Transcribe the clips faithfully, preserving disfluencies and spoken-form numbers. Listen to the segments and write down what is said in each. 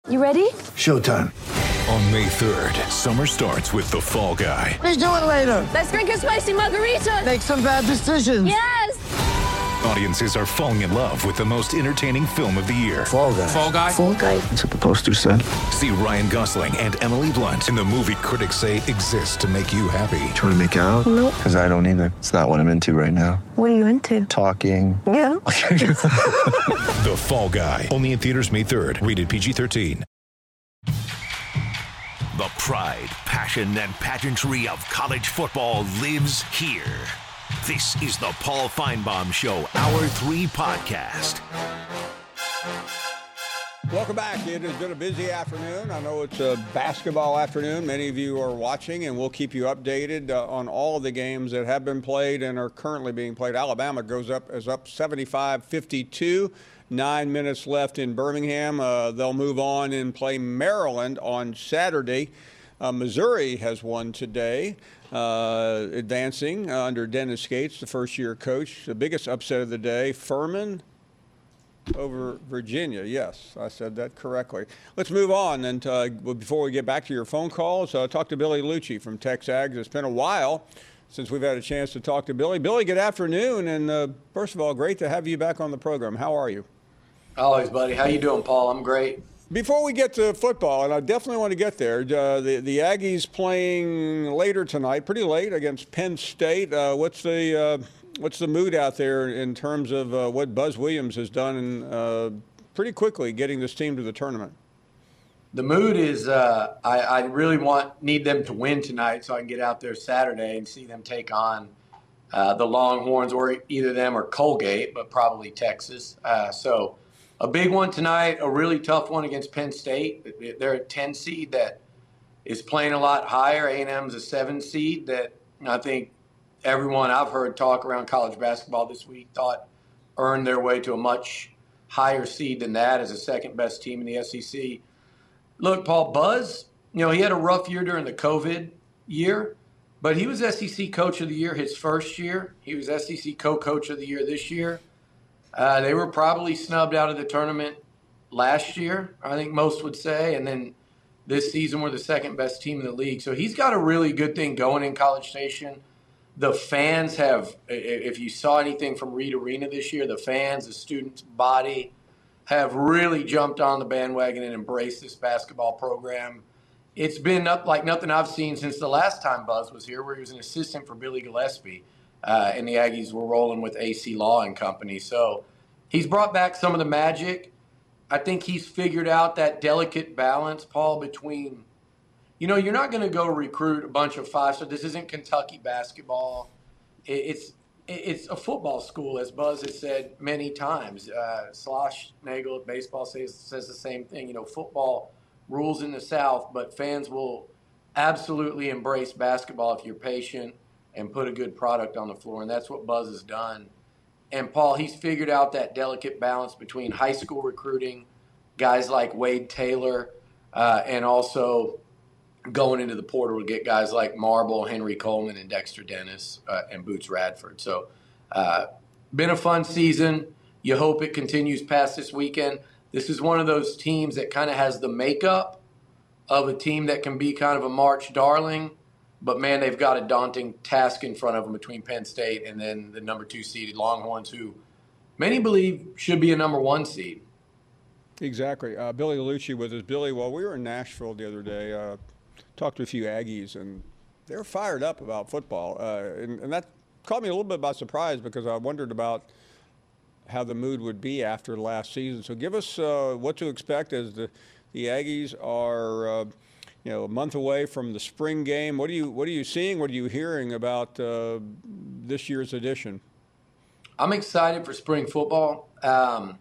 You ready? Showtime. On May third, summer starts with The Fall Guy. Let's do it later. Let's drink a spicy margarita. Make some bad decisions. Yes! Audiences are falling in love with the most entertaining film of the year. Fall Guy. Fall Guy? Fall Guy. That's what the poster said. See Ryan Gosling and Emily Blunt in the movie critics say exists to make you happy. Trying to make it out? Nope. Because I don't either. It's not what I'm into right now. What are you into? Talking. Yeah. The Fall Guy. Only in theaters May third. Rated P G thirteen. The pride, passion, and pageantry of college football lives here. This is the Paul Feinbaum Show, Hour three podcast. Welcome back. It has been a busy afternoon. I know it's a basketball afternoon. Many of you are watching, and we'll keep you updated uh, on all of the games that have been played and are currently being played. Alabama goes up is up seventy-five fifty-two. Nine minutes left in Birmingham. Uh, they'll move on and play Maryland on Saturday. Uh, Missouri has won today, uh, advancing uh, under Dennis Gates, the first-year coach. The biggest upset of the day, Furman over Virginia. Yes, I said that correctly. Let's move on. And uh, before we get back to your phone calls, uh, talk to Billy Lucci from Texags. It's been a while since we've had a chance to talk to Billy. Billy, good afternoon. And uh, first of all, great to have you back on the program. How are you? Always, buddy. How you doing, Paul? I'm great. Before we get to football, and I definitely want to get there, uh, the, the Aggies playing later tonight, pretty late, against Penn State. Uh, what's the uh, what's the mood out there in terms of uh, what Buzz Williams has done in, uh, pretty quickly getting this team to the tournament? The mood is uh, I, I really want need them to win tonight so I can get out there Saturday and see them take on uh, the Longhorns, or either them or Colgate, but probably Texas. Uh, so a big one tonight, a really tough one against Penn State. They're a ten seed that is playing a lot higher. A and M's a seven seed that I think everyone I've heard talk around college basketball this week thought earned their way to a much higher seed than that as a second best team in the S E C. Look, Paul, Buzz, you know, he had a rough year during the COVID year, but he was S E C Coach of the Year his first year. He was S E C Co-Coach of the Year this year. Uh, they were probably snubbed out of the tournament last year, I think most would say, and then this season we're the second best team in the league. So he's got a really good thing going in College Station. The fans have, if you saw anything from Reed Arena this year, the fans, the students' body have really jumped on the bandwagon and embraced this basketball program. It's been up like nothing I've seen since the last time Buzz was here, where he was an assistant for Billy Gillespie. Uh, and the Aggies were rolling with A C Law and Company. So he's brought back some of the magic. I think he's figured out that delicate balance, Paul, between, you know, you're not going to go recruit a bunch of five. So this isn't Kentucky basketball. It's it's a football school, as Buzz has said many times. Uh, Slosh Nagel at baseball says, says the same thing. You know, football rules in the South, but fans will absolutely embrace basketball if you're patient and put a good product on the floor, and that's what Buzz has done. And, Paul, he's figured out that delicate balance between high school recruiting, guys like Wade Taylor, uh, and also going into the portal to get guys like Marble, Henry Coleman, and Dexter Dennis, uh, and Boots Radford. So, uh, been a fun season. You hope it continues past this weekend. This is one of those teams that kind of has the makeup of a team that can be kind of a March darling. But, man, they've got a daunting task in front of them between Penn State and then the number two seeded Longhorns, who many believe should be a number one seed. Exactly. Uh, Billy Lucci with us. Billy, well, we were in Nashville the other day, uh, talked to a few Aggies, and they were fired up about football. Uh, and, and that caught me a little bit by surprise because I wondered about how the mood would be after last season. So give us uh, what to expect as the, the Aggies are uh, – you know, a month away from the spring game. What are you what are you seeing? What are you hearing about uh, this year's edition? I'm excited for spring football. Um,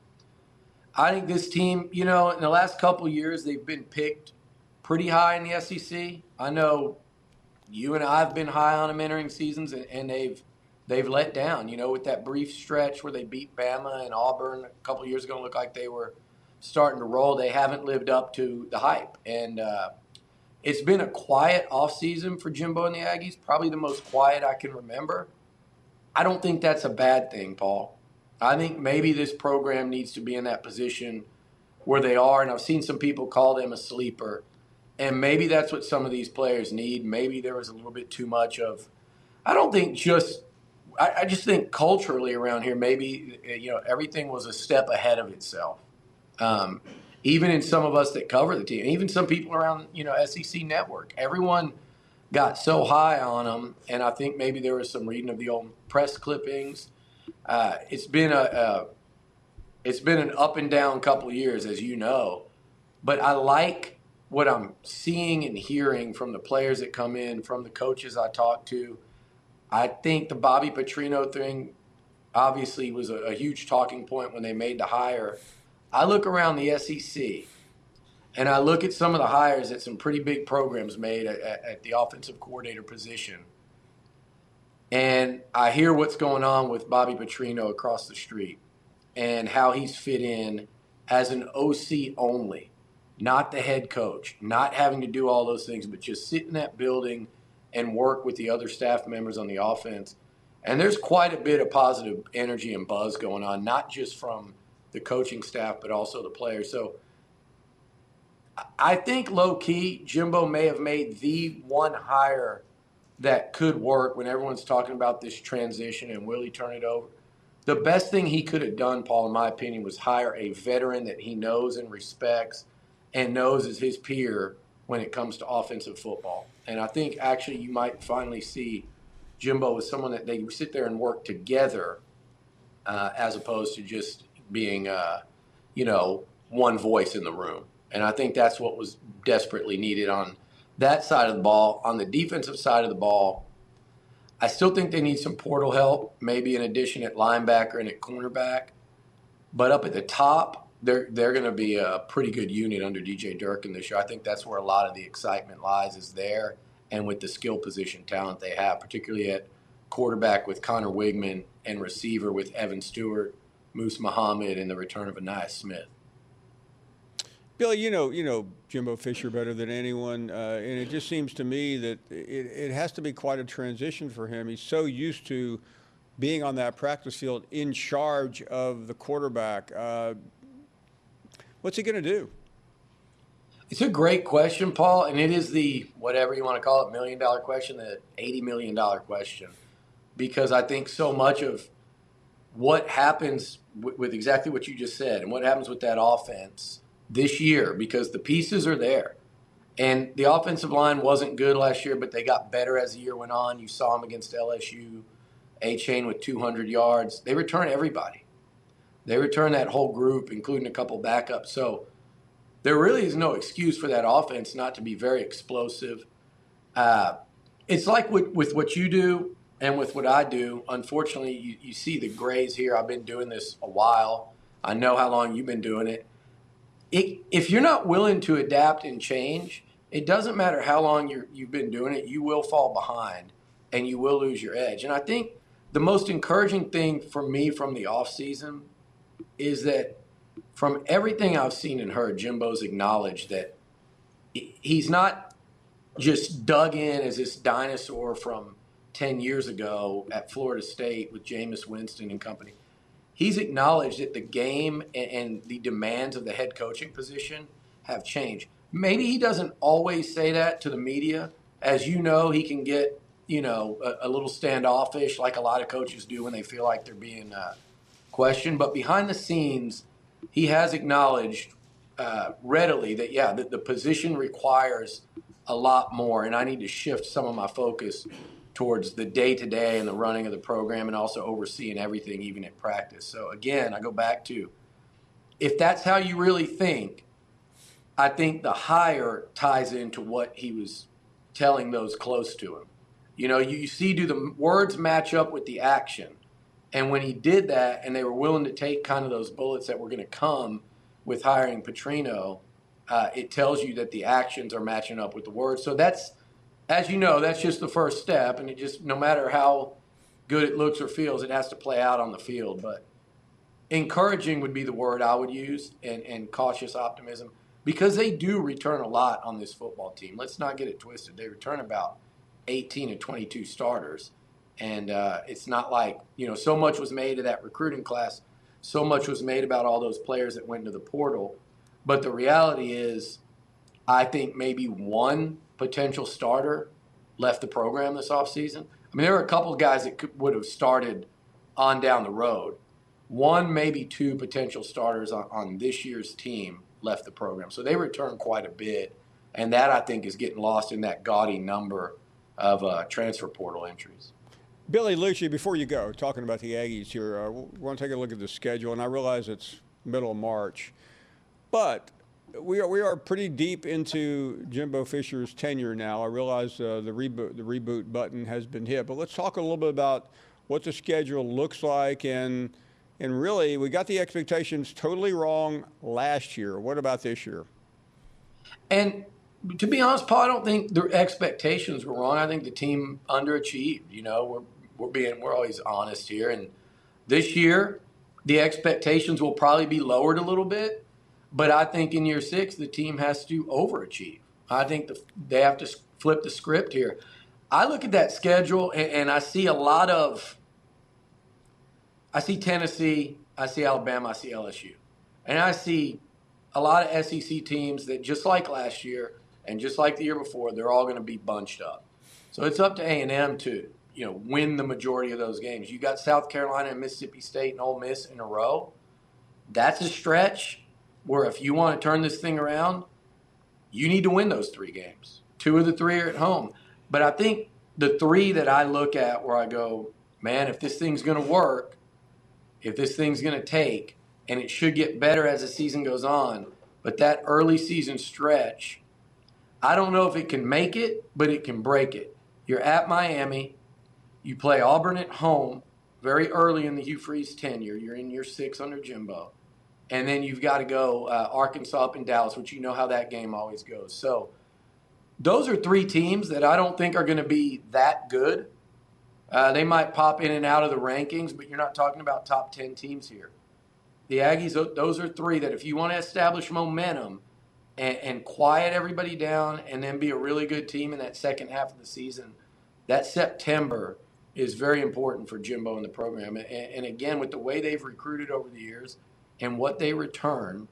I think this team, you know, in the last couple of years, they've been picked pretty high in the S E C. I know you and I have been high on them entering seasons, and, and they've they've let down. You know, with that brief stretch where they beat Bama and Auburn a couple of years ago, it looked like they were starting to roll. They haven't lived up to the hype, and uh, it's been a quiet offseason for Jimbo and the Aggies, probably the most quiet I can remember. I don't think that's a bad thing, Paul. I think maybe this program needs to be in that position where they are, and I've seen some people call them a sleeper. And maybe that's what some of these players need. Maybe there was a little bit too much of, I don't think just, I, I just think culturally around here, maybe, you know, everything was a step ahead of itself. Um, even in some of us that cover the team, even some people around, you know, S E C Network, everyone got so high on them. And I think maybe there was some reading of the old press clippings. Uh, it's been a, a, it's been an up and down couple of years, as you know, but I like what I'm seeing and hearing from the players that come in, from the coaches I talk to. I think the Bobby Petrino thing obviously was a, a huge talking point when they made the hire. I look around the S E C, and I look at some of the hires that some pretty big programs made at, at the offensive coordinator position, and I hear what's going on with Bobby Petrino across the street and how he's fit in as an O C only. Not the head coach, not having to do all those things, but just sit in that building and work with the other staff members on the offense. And there's quite a bit of positive energy and buzz going on, not just from the coaching staff, but also the players. So I think low-key, Jimbo may have made the one hire that could work when everyone's talking about this transition and will he turn it over. The best thing he could have done, Paul, in my opinion, was hire a veteran that he knows and respects and knows as his peer when it comes to offensive football. And I think actually you might finally see Jimbo as someone that they sit there and work together uh, as opposed to just being, uh, you know, one voice in the room. And I think that's what was desperately needed on that side of the ball. On the defensive side of the ball, I still think they need some portal help, maybe in addition at linebacker and at cornerback. But up at the top, They're they're going to be a pretty good unit under D J Durkin this year. I think that's where a lot of the excitement lies, is there, and with the skill position talent they have, particularly at quarterback with Connor Wigman and receiver with Evan Stewart, Moose Muhammad, and the return of Anais Smith. Billy, you know, you know Jimbo Fisher better than anyone, uh, and it just seems to me that it, it has to be quite a transition for him. He's so used to being on that practice field in charge of the quarterback. Uh, What's he going to do? It's a great question, Paul, and it is the, whatever you want to call it, million-dollar question, the eighty million dollars question, because I think so much of what happens w- with exactly what you just said and what happens with that offense this year, because the pieces are there. And the offensive line wasn't good last year, but they got better as the year went on. You saw them against L S U, A-Chain with two hundred yards. They return everybody. They return that whole group, including a couple backups. So there really is no excuse for that offense not to be very explosive. Uh, it's like with, with what you do and with what I do. Unfortunately, you, you see the grays here. I've been doing this a while. I know how long you've been doing it. it if you're not willing to adapt and change, it doesn't matter how long you're, you've been doing it, you will fall behind and you will lose your edge. And I think the most encouraging thing for me from the offseason is that from everything I've seen and heard, Jimbo's acknowledged that he's not just dug in as this dinosaur from ten years ago at Florida State with Jameis Winston and company. He's acknowledged that the game and the demands of the head coaching position have changed. Maybe he doesn't always say that to the media. As you know, he can get, you know, a, a little standoffish like a lot of coaches do when they feel like they're being uh, questioned. But behind the scenes, he has acknowledged uh, readily that, yeah, the, the position requires a lot more, and I need to shift some of my focus towards the day-to-day and the running of the program and also overseeing everything, even at practice. So, again, I go back to, if that's how you really think, I think the hire ties into what he was telling those close to him. You know, you see, do the words match up with the action? And when he did that and they were willing to take kind of those bullets that were going to come with hiring Petrino, uh, it tells you that the actions are matching up with the words. So that's, as you know, that's just the first step. And it just, no matter how good it looks or feels, it has to play out on the field. But encouraging would be the word I would use, and, and cautious optimism, because they do return a lot on this football team. Let's not get it twisted. They return about eighteen and twenty-two starters. And uh, it's not like, you know, so much was made of that recruiting class. So much was made about all those players that went into the portal. But the reality is, I think maybe one potential starter left the program this offseason. I mean, there were a couple of guys that could, would have started on down the road. One, maybe two potential starters on, on this year's team left the program. So they returned quite a bit. And that, I think, is getting lost in that gaudy number of uh, transfer portal entries. Billy Liucci, before you go, talking about the Aggies here, uh, we want to take a look at the schedule. And I realize it's middle of March. But we are, we are pretty deep into Jimbo Fisher's tenure now. I realize uh, the reboot the reboot button has been hit. But let's talk a little bit about what the schedule looks like. And, and really, we got the expectations totally wrong last year. What about this year? And to be honest, Paul, I don't think the expectations were wrong. I think the team underachieved. You know, we're we're being we're always honest here. And this year, the expectations will probably be lowered a little bit. But I think in year six, the team has to overachieve. I think the, they have to flip the script here. I look at that schedule and, and I see a lot of. I see Tennessee, I see Alabama, I see L S U, and I see a lot of S E C teams that, just like last year and just like the year before, they're all going to be bunched up. So it's up to A and M to, you know, win the majority of those games. You got South Carolina and Mississippi State and Ole Miss in a row. That's a stretch where if you want to turn this thing around, you need to win those three games. Two of the three are at home. But I think the three that I look at where I go, man, if this thing's going to work, if this thing's going to take, and it should get better as the season goes on, but that early season stretch, I don't know if it can make it, but it can break it. You're at Miami. You play Auburn at home very early in the Hugh Freeze tenure. You're in year six under Jimbo. And then you've got to go uh, Arkansas up in Dallas, which you know how that game always goes. So those are three teams that I don't think are going to be that good. Uh, they might pop in and out of the rankings, but you're not talking about top ten teams here. The Aggies, those are three that if you want to establish momentum and, and quiet everybody down and then be a really good team in that second half of the season, that September is very important for Jimbo and the program. And, and again, with the way they've recruited over the years and what they return,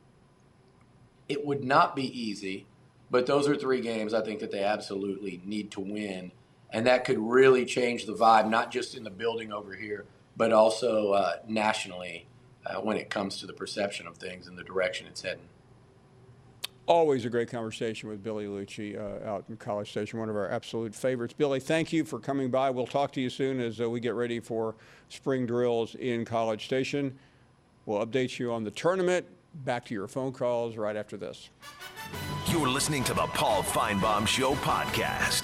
it would not be easy, but those are three games I think that they absolutely need to win. And that could really change the vibe, not just in the building over here, but also uh, nationally uh, when it comes to the perception of things and the direction it's heading. Always a great conversation with Billy Liucci uh, out in College Station, one of our absolute favorites. Billy, thank you for coming by. We'll talk to you soon as uh, we get ready for spring drills in College Station. We'll update you on the tournament. Back to your phone calls right after this. You're listening to the Paul Feinbaum Show podcast.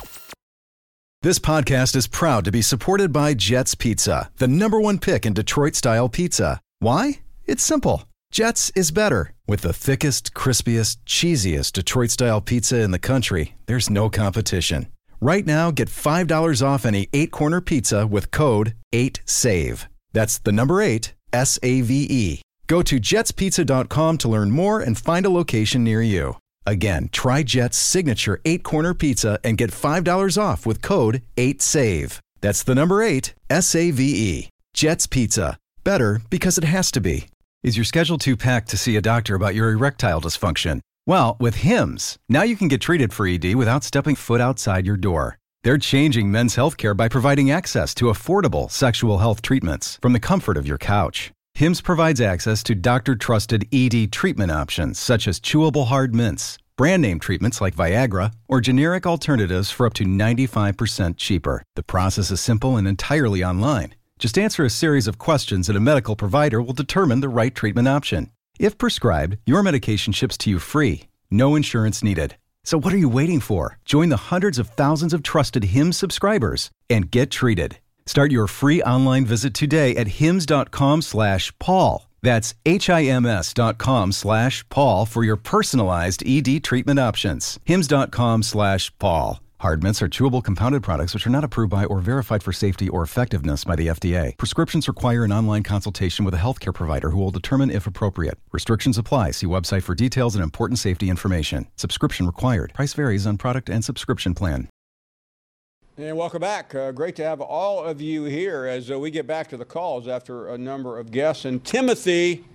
This podcast is proud to be supported by Jets Pizza, the number one pick in Detroit-style pizza. Why? It's simple. Jets is better. With the thickest, crispiest, cheesiest Detroit-style pizza in the country, there's no competition. Right now, get five dollars off any eight-corner pizza with code eight save. That's the number eight, S A V E. Go to jets pizza dot com to learn more and find a location near you. Again, try Jet's signature eight-corner pizza and get five dollars off with code eight save. That's the number eight, S A V E. Jet's Pizza. Better because it has to be. Is your schedule too packed to see a doctor about your erectile dysfunction? Well, with Hims, now you can get treated for E D without stepping foot outside your door. They're changing men's healthcare by providing access to affordable sexual health treatments from the comfort of your couch. Hims provides access to doctor-trusted E D treatment options such as chewable hard mints, brand name treatments like Viagra, or generic alternatives for up to ninety-five percent cheaper. The process is simple and entirely online. Just answer a series of questions and a medical provider will determine the right treatment option. If prescribed, your medication ships to you free. No insurance needed. So what are you waiting for? Join the hundreds of thousands of trusted Hims subscribers and get treated. Start your free online visit today at hims.com slash Paul. That's H-I-M-S dot com slash Paul for your personalized E D treatment options. Hims.com slash Paul. Hard mints are chewable compounded products which are not approved by or verified for safety or effectiveness by the F D A. Prescriptions require an online consultation with a healthcare provider who will determine if appropriate. Restrictions apply. See website for details and important safety information. Subscription required. Price varies on product and subscription plan. And welcome back. Uh, great to have all of you here as uh, we get back to the calls after a number of guests. And Timothy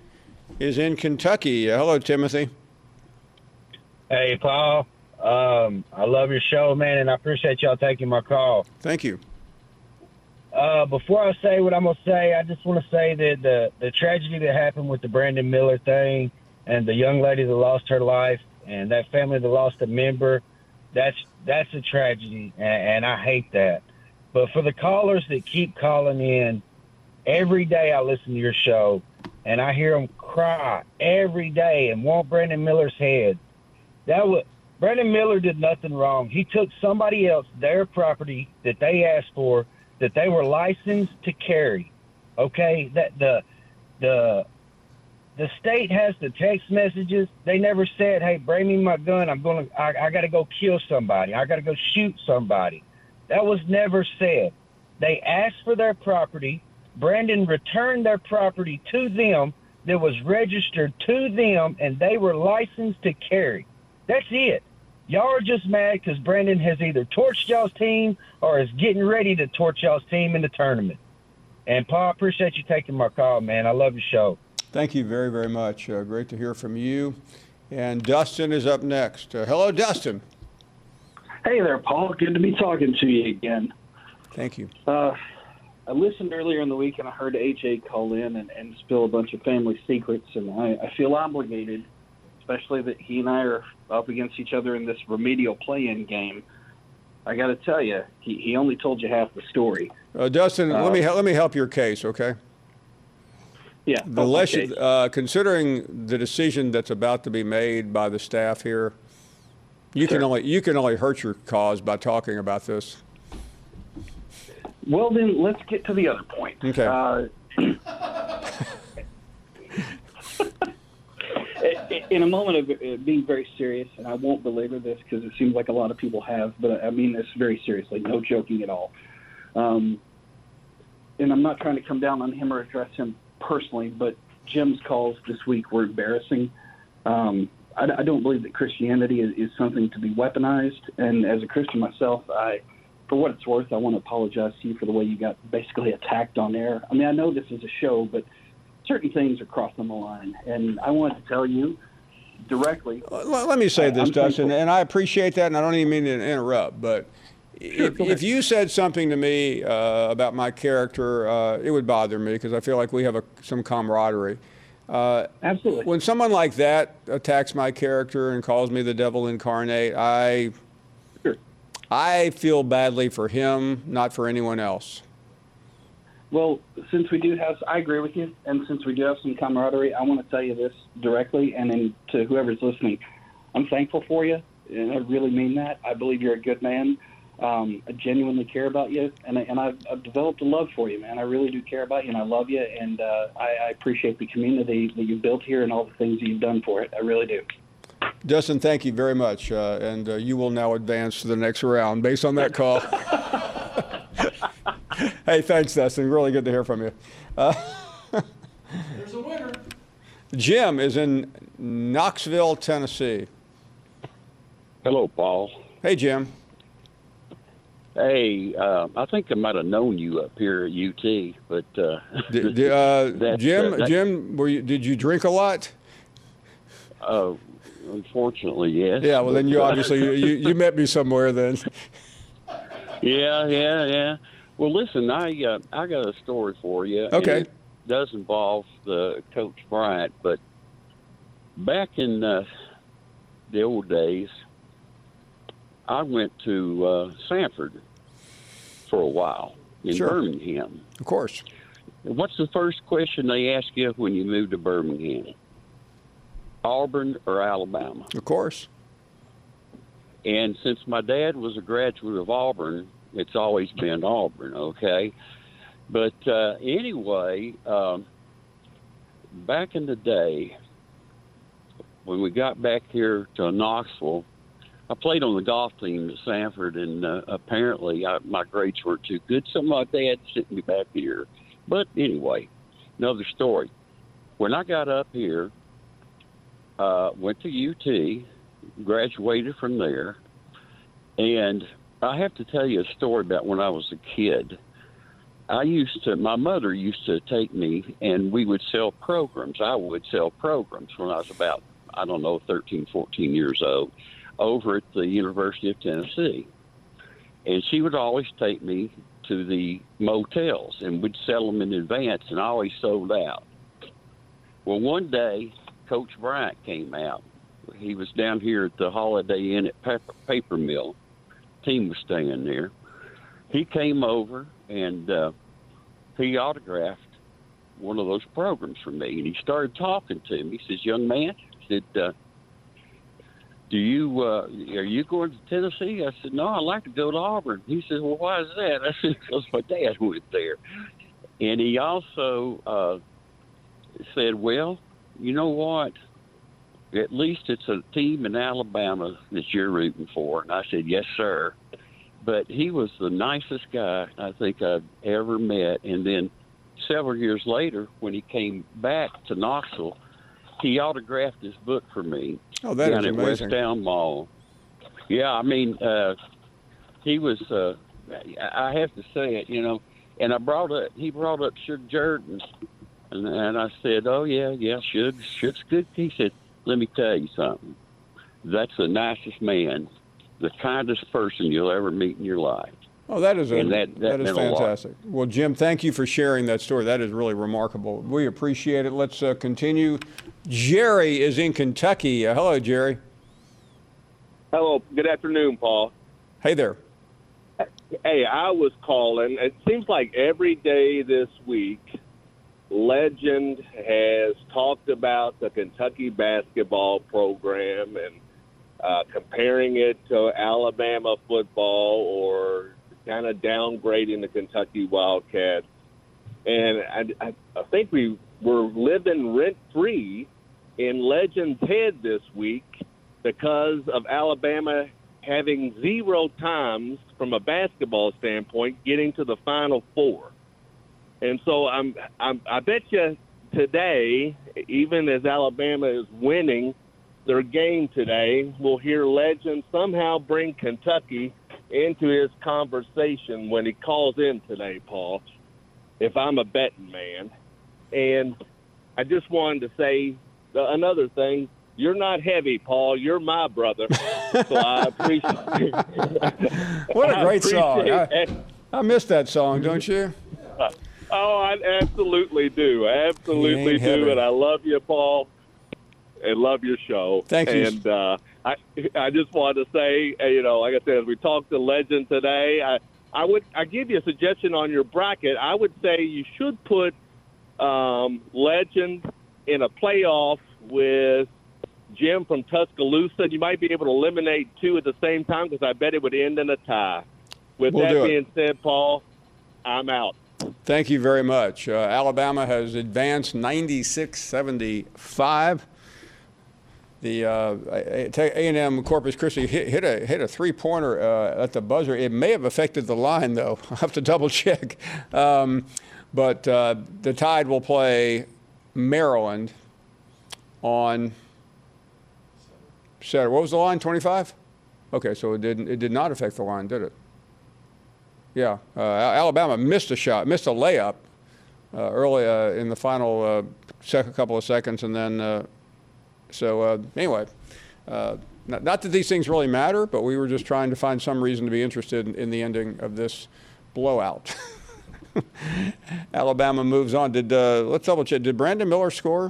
is in Kentucky. Uh, hello, Timothy. Hey, Paul. Um, I love your show, man, and I appreciate y'all taking my call. Thank you. Uh, before I say what I'm going to say, I just want to say that the, the tragedy that happened with the Brandon Miller thing and the young lady that lost her life and that family that lost a member, that's that's a tragedy, and, and I hate that. But for the callers that keep calling in, every day I listen to your show, and I hear them cry every day and want Brandon Miller's head. That was, Brandon Miller did nothing wrong. He took somebody else, their property that they asked for, that they were licensed to carry. Okay, that the the the state has the text messages. They never said, "Hey, bring me my gun. I'm gonna. I, I got to go kill somebody. I got to go shoot somebody." That was never said. They asked for their property. Brandon returned their property to them that was registered to them, and they were licensed to carry. That's it. Y'all are just mad because Brandon has either torched y'all's team or is getting ready to torch y'all's team in the tournament. And, Paul, I appreciate you taking my call, man. I love your show. Thank you very, very much. Uh, great to hear from you. And Dustin is up next. Uh, hello, Dustin. Hey there, Paul. Good to be talking to you again. Thank you. Uh, I listened earlier in the week, and I heard H A call in and, and spill a bunch of family secrets, and I, I feel obligated, especially that he and I are up against each other in this remedial play-in game. I got to tell you, he, he only told you half the story. Uh, Dustin, uh, let me let me help your case, okay? Yeah. The less, you, uh, considering the decision that's about to be made by the staff here, you Sure. can only you can only hurt your cause by talking about this. Well, then let's get to the other point. Okay. Uh, in a moment of uh, being very serious, and I won't belabor this because it seems like a lot of people have, but I mean this very seriously, no joking at all. Um, and I'm not trying to come down on him or address him personally, but Jim's calls this week were embarrassing. Um, I, I don't believe that Christianity is, is something to be weaponized, and as a Christian myself, I, for what it's worth, I want to apologize to you for the way you got basically attacked on air. I mean, I know this is a show, but certain things are crossing the line, and I wanted to tell you directly. Let, let me say I, this, I'm Dustin, thankful. and I appreciate that, and I don't even mean to interrupt, but Sure, if, go ahead. if you said something to me uh, about my character, uh, it would bother me because I feel like we have a, some camaraderie. Uh, Absolutely. When someone like that attacks my character and calls me the devil incarnate, I Sure. I feel badly for him, not for anyone else. Well, since we do have, I agree with you, and since we do have some camaraderie, I want to tell you this directly, and then to whoever's listening, I'm thankful for you, and I really mean that. I believe you're a good man. Um, I genuinely care about you, and, I, and I've, I've developed a love for you, man. I really do care about you, and I love you, and uh, I, I appreciate the community that you've built here and all the things that you've done for it. I really do. Dustin, thank you very much, uh, and uh, you will now advance to the next round based on that call. Hey, thanks, Dustin. Really good to hear from you. Uh, There's a winner. Jim is in Knoxville, Tennessee. Hello, Paul. Hey, Jim. Hey, uh, I think I might have known you up here at U T, but uh, D- d- uh, that, Jim, uh, that, Jim, were you, did you drink a lot? Uh, unfortunately, yes. Yeah, well, then you But, uh, obviously you, you, you met me somewhere then. Yeah, yeah, yeah. Well, listen, I uh, I got a story for you. Okay. And it does involve the Coach Bryant, but back in uh, the old days, I went to uh, Sanford for a while in Sure. Birmingham. Of course. What's the first question they ask you when you move to Birmingham? Auburn or Alabama? Of course. And since my dad was a graduate of Auburn, it's always been Auburn, okay? But uh, anyway, um, back in the day, when we got back here to Knoxville, I played on the golf team at Sanford, and uh, apparently I, my grades were too good. Something like that had sent me back here. But anyway, another story. When I got up here, uh, went to U T, graduated from there, and I have to tell you a story about when I was a kid. I used to, my mother used to take me, and we would sell programs. I would sell programs when I was about, I don't know, thirteen, fourteen years old, over at the University of Tennessee. And she would always take me to the motels, and we'd sell them in advance, and I always sold out. Well, one day, Coach Bryant came out. He was down here at the Holiday Inn at Paper, Paper Mill. Team was staying there. He came over, and uh, he autographed one of those programs for me, and he started talking to me. He says, "Young man," he said, uh, do you, uh, are you going to Tennessee? I said, "No, I'd like to go to Auburn." He said, "Well, why is that?" I said, "Because my dad went there." And he also uh, said, "Well, you know what? At least it's a team in Alabama that you're rooting for." And I said, "Yes, sir." But he was the nicest guy I think I've ever met. And then several years later, when he came back to Knoxville, he autographed his book for me. Oh, that down is at amazing. West Town Mall. Yeah, I mean, uh, he was, uh, I have to say it, you know, and I brought up, he brought up Suge Jordan, and, and I said, "Oh, yeah, yeah, Suge, Suge's good." He said, "Let me tell you something. That's the nicest man, the kindest person you'll ever meet in your life." Oh, that is a, And that- that that is meant a lot. fantastic. Well, Jim, thank you for sharing that story. That is really remarkable. We appreciate it. Let's uh, continue. Jerry is in Kentucky. Uh, hello, Jerry. Hello. Good afternoon, Paul. Hey there. Hey, I was calling. It seems like every day this week, Legend has talked about the Kentucky basketball program and uh, comparing it to Alabama football or kind of downgrading the Kentucky Wildcats. And I, I, I think we were living rent-free in Legend's head this week because of Alabama having zero times, from a basketball standpoint, getting to the Final Four. And so I'm, I'm, I bet you today, even as Alabama is winning their game today, we'll hear Legend somehow bring Kentucky into his conversation when he calls in today, Paul, if I'm a betting man. And I just wanted to say another thing. You're not heavy, Paul. You're my brother. So I appreciate What a great I song. appreciate I, I missed that song, don't you? Uh, oh, I absolutely do. I absolutely ain't heavy. do. And I love you, Paul, and love your show. Thank you. And uh, I I just wanted to say, uh, you know, like I said, as we talked to Legend today, I, I would I give you a suggestion on your bracket. I would say you should put um, Legend in a playoff with Jim from Tuscaloosa. You might be able to eliminate two at the same time because I bet it would end in a tie. With We'll that do it. being said, Paul, I'm out. Thank you very much. Uh, Alabama has advanced ninety-six seventy-five. The uh, A and M Corpus Christi hit, hit a hit a three-pointer uh, at the buzzer. It may have affected the line, though. I'll have to double check. Um, but uh, the Tide will play Maryland on Saturday. What was the line? twenty-five? Okay, so it didn't. It did not affect the line, did it? Yeah, uh, Alabama missed a shot, missed a layup uh, early uh, in the final uh, second couple of seconds, and then uh, so uh, anyway, uh, not, not that these things really matter, but we were just trying to find some reason to be interested in, in the ending of this blowout. Alabama moves on. Did uh, let's double check. Did Brandon Miller score?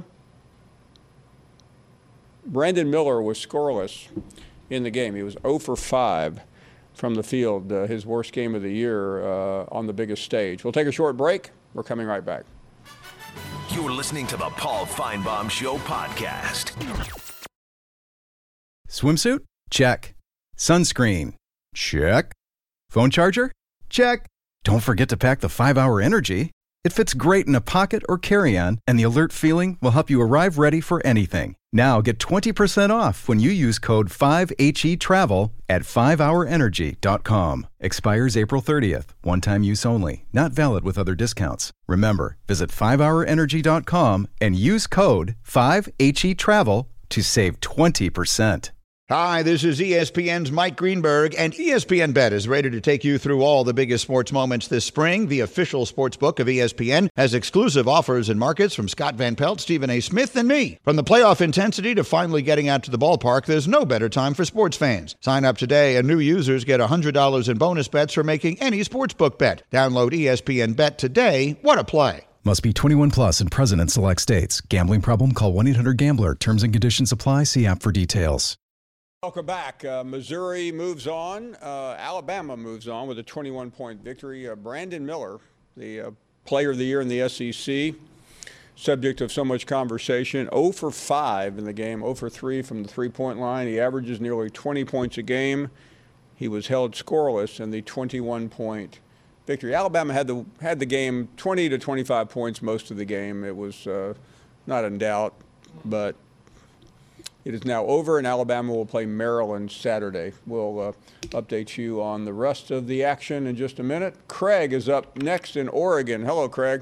Brandon Miller was scoreless in the game. He was zero for five from the field, uh, his worst game of the year uh, on the biggest stage. We'll take a short break. We're coming right back. You're listening to the Paul Feinbaum Show podcast. Swimsuit? Check. Sunscreen? Check. Phone charger? Check. Don't forget to pack the five hour Energy. It fits great in a pocket or carry-on, and the alert feeling will help you arrive ready for anything. Now get twenty percent off when you use code five H E travel at five hour energy dot com. Expires April thirtieth. One-time use only. Not valid with other discounts. Remember, visit five hour energy dot com and use code five H E travel to save twenty percent. Hi, this is E S P N's Mike Greenberg, and E S P N Bet is ready to take you through all the biggest sports moments this spring. The official sports book of E S P N has exclusive offers and markets from Scott Van Pelt, Stephen A. Smith, and me. From the playoff intensity to finally getting out to the ballpark, there's no better time for sports fans. Sign up today, and new users get one hundred dollars in bonus bets for making any sportsbook bet. Download E S P N Bet today. What a play. Must be twenty-one plus and present in select states. Gambling problem? Call one eight hundred gambler. Terms and conditions apply. See app for details. Welcome back. Uh, Missouri moves on. Uh, Alabama moves on with a twenty-one point victory. Uh, Brandon Miller, the uh, player of the year in the S E C, subject of so much conversation, zero for five in the game, zero for three from the three-point line. He averages nearly twenty points a game. He was held scoreless in the twenty-one point victory. Alabama had the had the game twenty to twenty-five points most of the game. It was uh, not in doubt, but it is now over, and Alabama will play Maryland Saturday. We'll uh, update you on the rest of the action in just a minute. Craig is up next in Oregon. Hello, Craig.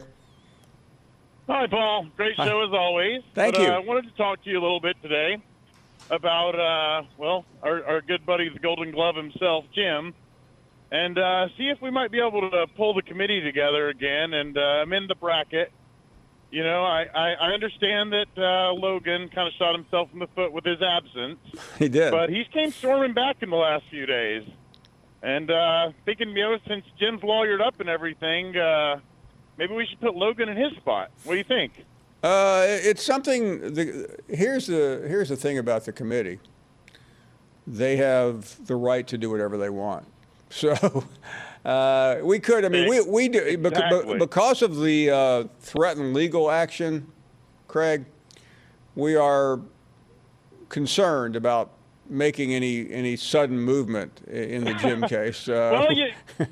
Hi, Paul. Great show Hi. as always. Thank but, you. Uh, I wanted to talk to you a little bit today about, uh, well, our, our good buddy, the Golden Glove himself, Jim, and uh, see if we might be able to pull the committee together again and uh, amend the bracket. You know, I, I, I understand that uh, Logan kind of shot himself in the foot with his absence. He did. But he's came storming back in the last few days. And uh, thinking, you know, since Jim's lawyered up and everything, uh, maybe we should put Logan in his spot. What do you think? Uh, it's something. The, here's the here's the thing about the committee. They have the right to do whatever they want. So uh, we could. I mean, we we do Exactly. because of the uh, threatened legal action, Craig. We are concerned about making any any sudden movement in the Jim case. Uh, Well, you,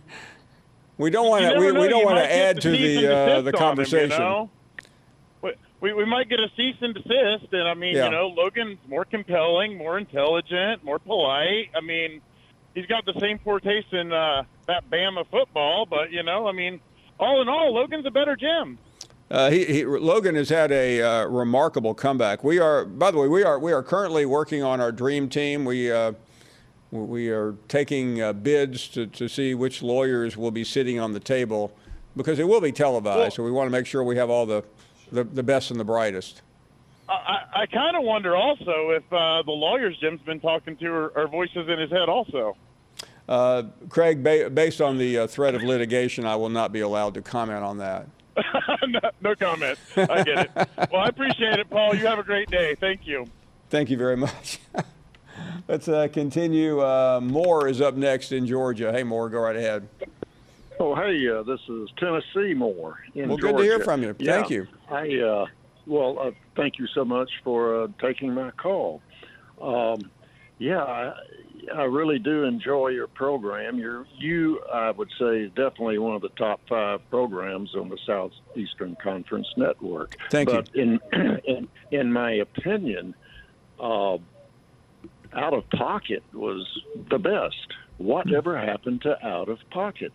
we don't want you to. never We, know. we don't You want might to get add the to cease the and uh, desist the on him, conversation. you know? we, we we might get a cease and desist, and I mean, Yeah. you know, Logan's more compelling, more intelligent, more polite. I mean, he's got the same poor taste in uh, that Bama football, but you know, I mean, all in all, Logan's a better Jim. Uh, he, he, Logan has had a uh, remarkable comeback. We are, by the way, we are we are currently working on our dream team. We uh, we are taking uh, bids to, to see which lawyers will be sitting on the table because it will be televised. Well, so we want to make sure we have all the, the, the best and the brightest. I, I, I kind of wonder also if uh, the lawyers Jim's been talking to are, are voices in his head also. Uh, Craig, ba- based on the uh, threat of litigation, I will not be allowed to comment on that. no, no comment. I get it. Well, I appreciate it, Paul. You have a great day. Thank you. Thank you very much. Let's uh, continue. Uh, Moore is up next in Georgia. Hey, Moore, go right ahead. Oh, hey, uh, this is Tennessee Moore in Well, Georgia. good to hear from you. Yeah, Thank you. I, uh, well, uh, thank you so much for uh, taking my call. Um, yeah, I, I really do enjoy your program. You're, you, I would say, is definitely one of the top five programs on the Southeastern Conference Network. Thank you. But in, in, in my opinion, uh, Out of Pocket was the best. Whatever happened to Out of Pocket?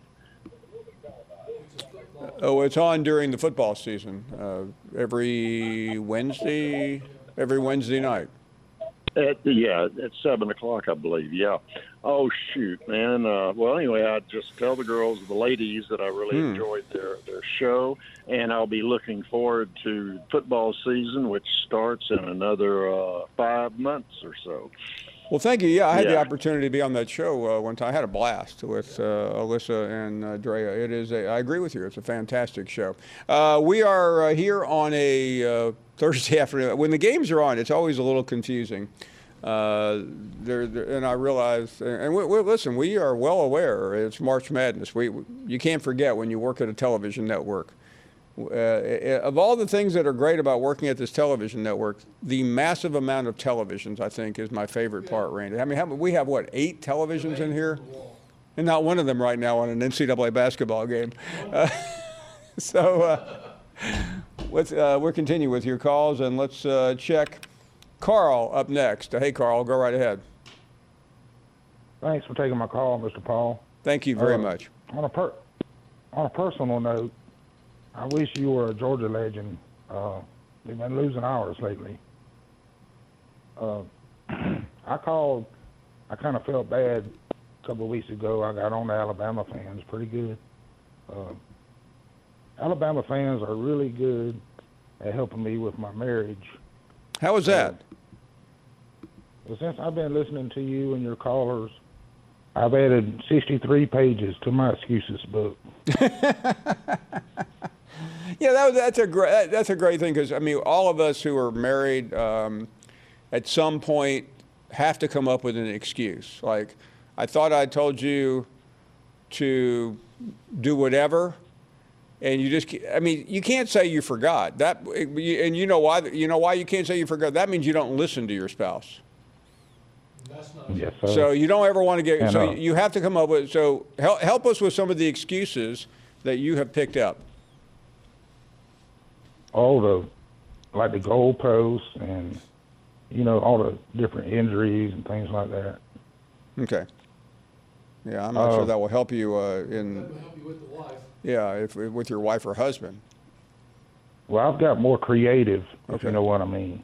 Oh, it's on during the football season. Uh, every Wednesday, every Wednesday night. At, yeah, at seven o'clock, I believe. Yeah. Oh shoot, man. Uh, well, anyway, I just tell the girls, the ladies, that I really Hmm. enjoyed their their show, and I'll be looking forward to football season, which starts in another uh, five months or so. Well, thank you. Yeah, I had the Yeah. opportunity to be on that show uh, one time. I had a blast with uh, Alyssa and uh, Drea. It is. A, I agree with you. It's a fantastic show. Uh, we are uh, here on a uh, Thursday afternoon. When the games are on, it's always a little confusing. Uh, there, there, and I realize, and we, we, listen, we are well aware it's March Madness. We, you can't forget when you work at a television network. Uh, of all the things that are great about working at this television network, the massive amount of televisions, I think, is my favorite part, Randy. I mean, how, we have, what, eight televisions in here? And not one of them right now on an N C double A basketball game. Uh, so uh, let's, uh, we'll continue with your calls, and let's uh, check Carl up next. Hey, Carl, go right ahead. Thanks for taking my call, Mister Paul. Thank you very Uh, much. On a per- on a personal note, I wish you were a Georgia legend. Uh, they've been losing ours lately. Uh, I called. I kind of felt bad a couple of weeks ago. I got on the Alabama fans pretty good. Uh, Alabama fans are really good at helping me with my marriage. How was that? Uh, well, since I've been listening to you and your callers, I've added sixty-three pages to my excuses book. Yeah, that, that's a great that's a great thing because I mean, all of us who are married um, at some point have to come up with an excuse. Like, I thought I told you to do whatever, and you just I mean, you can't say you forgot that, and you know why you know why you can't say you forgot. That means you don't listen to your spouse. That's not yes, sir. So you don't ever want to get. And, so uh, you have to come up with. So help help us with some of the excuses that you have picked up. All the, like the goalposts and, you know, all the different injuries and things like that. Okay. Yeah, I'm not uh, sure that will help you uh, in. That will help you with the wife. Yeah, if with your wife or husband. Well, I've got more creative, if Okay. you know what I mean.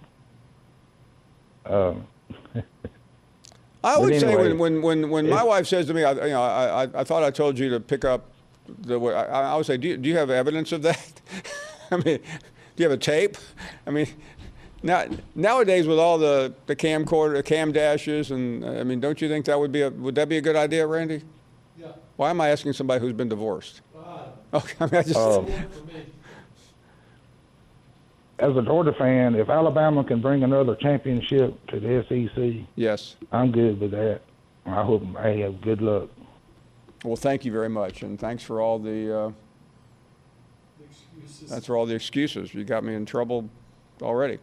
Um, I would say anyway, when when when, when my if- wife says to me, I, you know, I, I I thought I told you to pick up the. I, I would say, do you, do you have evidence of that? I mean, do you have a tape? I mean, now nowadays with all the the camcorder, the cam dashes, and I mean, don't you think that would be a would that be a good idea, Randy? Yeah. Why am I asking somebody who's been divorced? Uh, Okay, I mean, I just. Um, as a Georgia fan, if Alabama can bring another championship to the S E C, yes, I'm good with that. I hope I have good luck. Well, thank you very much, and thanks for all the. Uh, that's for all the excuses. You got me in trouble already.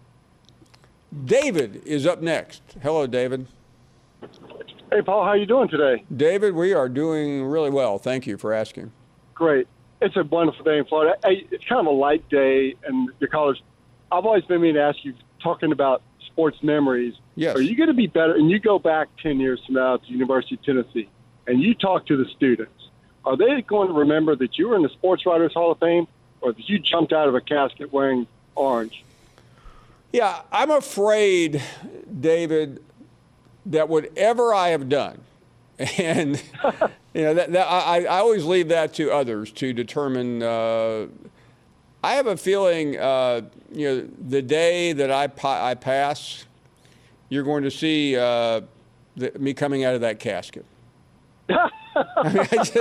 David is up next. Hello, David. Hey, Paul, how you doing today? David, we are doing really well. Thank you for asking. Great. It's a wonderful day in Florida. Hey, it's kind of a light day, and your callers, I've always been meaning to ask you, talking about sports memories. Yes. Are you going to be better, and you go back ten years from now to the University of Tennessee, and you talk to the students, are they going to remember that you were in the Sports Writers Hall of Fame, or that you jumped out of a casket wearing orange? Yeah, I'm afraid, David, that whatever I have done, and you know, that, that I, I always leave that to others to determine. Uh, I have a feeling, uh, you know, the day that I I pass, you're going to see uh, the, me coming out of that casket. I mean, I just,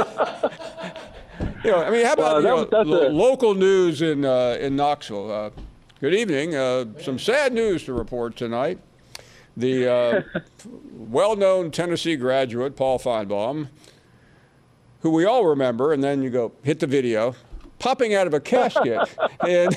you know, I mean, how about Well, you that know, was- that's lo- a- local news in uh, in Knoxville? Uh, good evening. Uh, some sad news to report tonight. The uh, well-known Tennessee graduate, Paul Feinbaum, who we all remember, and then you go, hit the video, popping out of a casket in,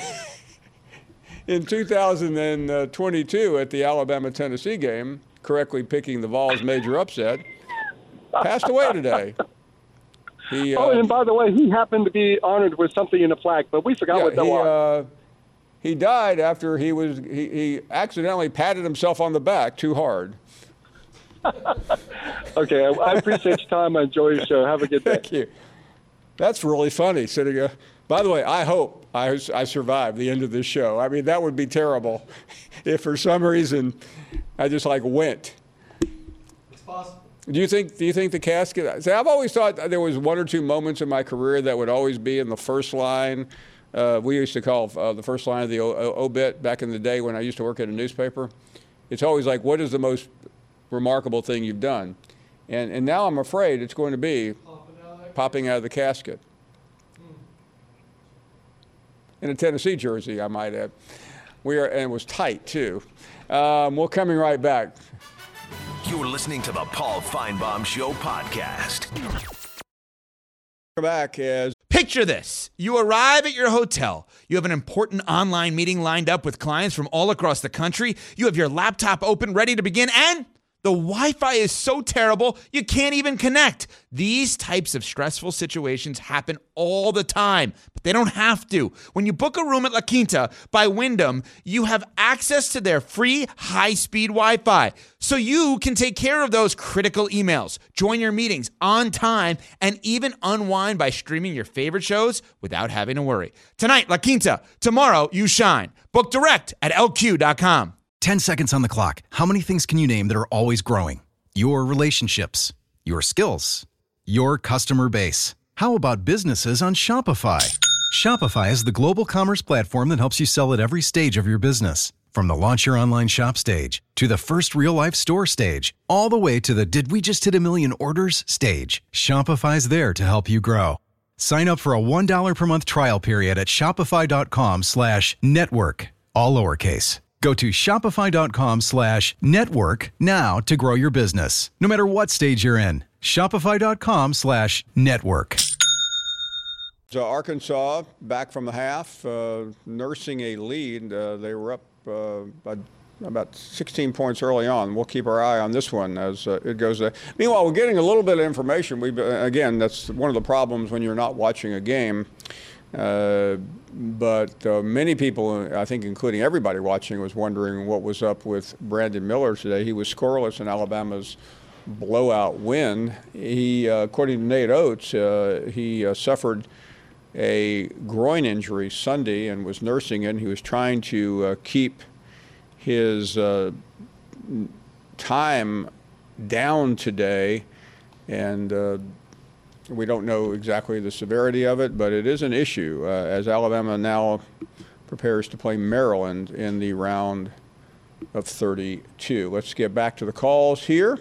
in two thousand twenty-two at the Alabama-Tennessee game, correctly picking the Vols' major upset, passed away today. He, uh, oh, and by the way, he happened to be honored with something in a plaque, but we forgot yeah, what that he, was. uh, he died after he was he, he accidentally patted himself on the back too hard. Okay, I, I appreciate your time. I enjoy your show. Have a good day. Thank you. That's really funny. Sitting. Uh, by the way, I hope I, I survive the end of this show. I mean, that would be terrible if for some reason I just like went. It's possible. Do you think? Do you think the casket? See, I've always thought there was one or two moments in my career that would always be in the first line. Uh, we used to call uh, the first line of the o- o- obit back in the day when I used to work at a newspaper. It's always like, what is the most remarkable thing you've done? And and now I'm afraid it's going to be popping out of the casket. In a Tennessee jersey, I might add. We are, and it was tight too. Um, we're coming right back. You're listening to the Paul Feinbaum Show podcast. We're back as Picture this. You arrive at your hotel. You have an important online meeting lined up with clients from all across the country. You have your laptop open, ready to begin, and the Wi-Fi is so terrible, you can't even connect. These types of stressful situations happen all the time, but they don't have to. When you book a room at La Quinta by Wyndham, you have access to their free high-speed Wi-Fi, so you can take care of those critical emails, join your meetings on time, and even unwind by streaming your favorite shows without having to worry. Tonight, La Quinta. Tomorrow, you shine. Book direct at L Q dot com. ten seconds on the clock. How many things can you name that are always growing? Your relationships, your skills, your customer base. How about businesses on Shopify? Shopify is the global commerce platform that helps you sell at every stage of your business. From the launch your online shop stage, to the first real-life store stage, all the way to the did we just hit a million orders stage. Shopify's there to help you grow. Sign up for a one dollar per month trial period at shopify.com slash network, all lowercase. Go to shopify.com slash network now to grow your business, no matter what stage you're in. Shopify.com slash network. So Arkansas back from the half, uh, nursing a lead. Uh, they were up uh, by about sixteen points early on. We'll keep our eye on this one as uh, it goes. Uh, meanwhile, we're getting a little bit of information. We again, that's one of the problems when you're not watching a game. Uh, but uh, many people, I think including everybody watching, was wondering what was up with Brandon Miller today. He was scoreless in Alabama's blowout win. He, uh, according to Nate Oates, uh, he uh, suffered a groin injury Sunday and was nursing it. He was trying to uh, keep his uh, time down today, and uh, we don't know exactly the severity of it, but it is an issue uh, as Alabama now prepares to play Maryland in the round of thirty-two. Let's get back to the calls here,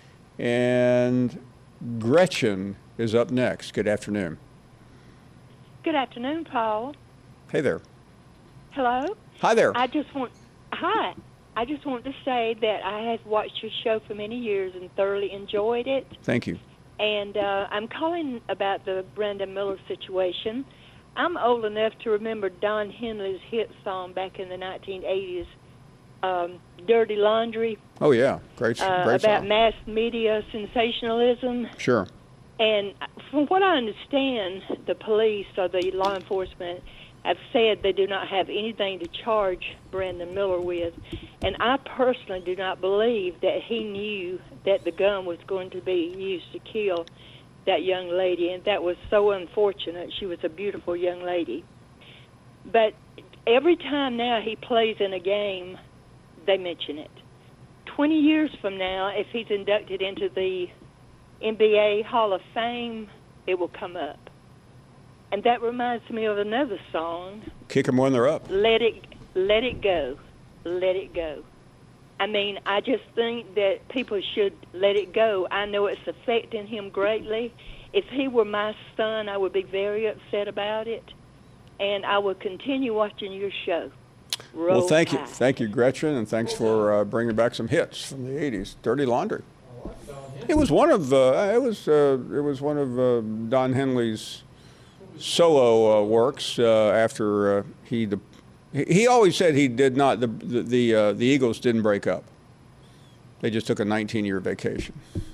and Gretchen is up next. Good afternoon. Good afternoon, Paul. Hey there. Hello. Hi there. I just want hi. I just want to say that I have watched your show for many years and thoroughly enjoyed it. Thank you. And uh, I'm calling about the Brandon Miller situation. I'm old enough to remember Don Henley's hit song back in the nineteen eighties, um, "Dirty Laundry." Oh yeah, great, uh, great about song. mass media sensationalism. Sure. And from what I understand, the police or the law enforcement have said they do not have anything to charge Brandon Miller with. And I personally do not believe that he knew that the gun was going to be used to kill that young lady. And that was so unfortunate. She was a beautiful young lady. But every time now he plays in a game, they mention it. twenty years from now, if he's inducted into the N B A Hall of Fame, it will come up. And that reminds me of another song. Kick them when they're up. Let it, let it go, let it go. I mean, I just think that people should let it go. I know it's affecting him greatly. If he were my son, I would be very upset about it, and I would continue watching your show. Roll well, thank Tide. you, thank you, Gretchen, and thanks for uh, bringing back some hits from the eighties. Dirty Laundry. It was one of uh, it was uh, it was one of uh, Don Henley's solo uh, works uh, after uh, he the, he always said he did not the the the, uh, the Eagles didn't break up. They just took a nineteen year vacation.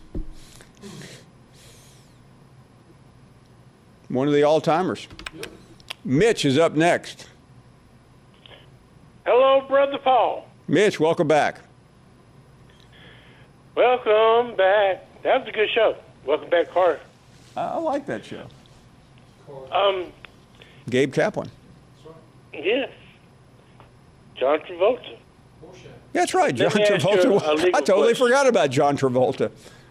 One of the all timers. Mitch is up next. Hello, Brother Paul. Mitch, welcome back. Welcome back. That was a good show. Welcome back, Carter. I like that show. Um, Gabe Kaplan. yes. John Travolta. That's right, John Let me ask you a Travolta. legal I totally question. forgot about John Travolta.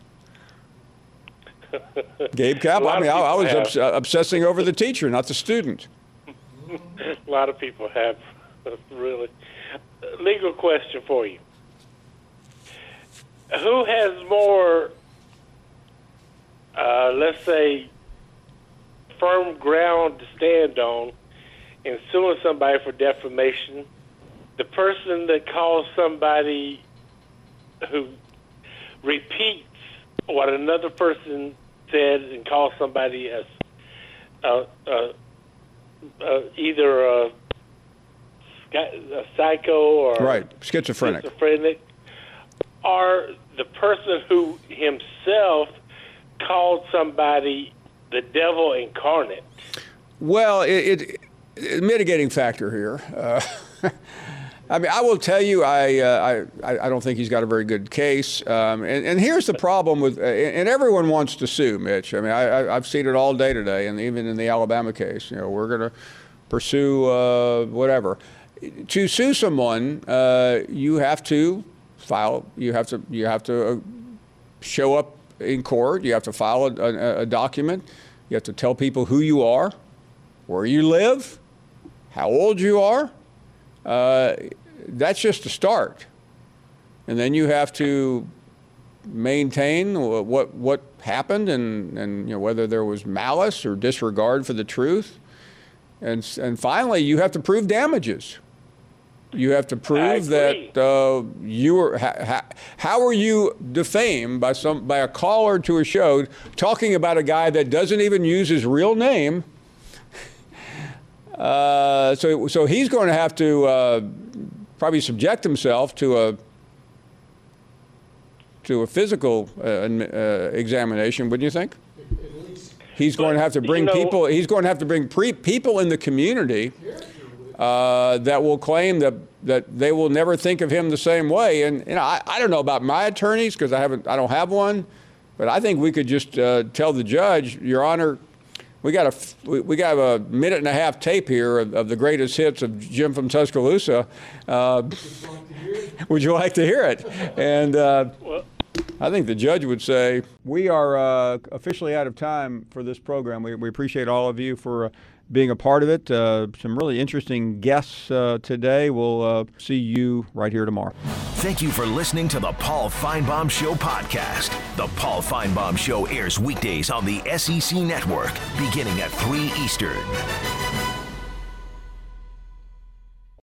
Gabe A Kaplan. lot I of mean, I, I was people obs- have. obsessing over the teacher, not the student. A lot of people have, really. Legal question for you. Who has more, uh, let's say, firm ground to stand on in suing somebody for defamation? The person that calls somebody who repeats what another person said and calls somebody as uh, uh, uh, either a, a psycho or Right, schizophrenic. schizophrenic, or the person who himself called somebody the devil incarnate. Well, it, it, it mitigating factor here. Uh, I mean, I will tell you, I, uh, I I don't think he's got a very good case. Um, and, and here's the problem with, uh, and everyone wants to sue, Mitch. I mean, I, I, I've seen it all day today, and even in the Alabama case, you know, we're going to pursue uh, whatever. to sue someone, uh, you have to file. You have to. You have to uh, show up in court. You have to file a, a, a document. You have to tell people who you are, where you live, how old you are. Uh, that's just a start, and then you have to maintain what what happened, and and you know, whether there was malice or disregard for the truth, and and finally you have to prove damages. You have to prove that uh, you were. Ha, ha, how are you defamed by some by a caller to a show talking about a guy that doesn't even use his real name? Uh, so so he's going to have to uh, probably subject himself to a to a physical uh, uh, examination, wouldn't you think? He's going to have to bring you know, people. He's going to have to bring pre- people in the community. Uh, that will claim that that they will never think of him the same way. And you know, I, I don't know about my attorneys because I haven't, I don't have one, but I think we could just uh, tell the judge, Your Honor, we got a we, we got a minute and a half tape here of, of the greatest hits of Jim from Tuscaloosa. Uh, would you like to hear it? And uh, I think the judge would say, we are uh, officially out of time for this program. We, we appreciate all of you for. Uh, being a part of it. Uh, some really interesting guests uh, today. We'll uh, see you right here tomorrow. Thank you for listening to the Paul Feinbaum Show podcast. The Paul Feinbaum Show airs weekdays on the S E C Network, beginning at three Eastern.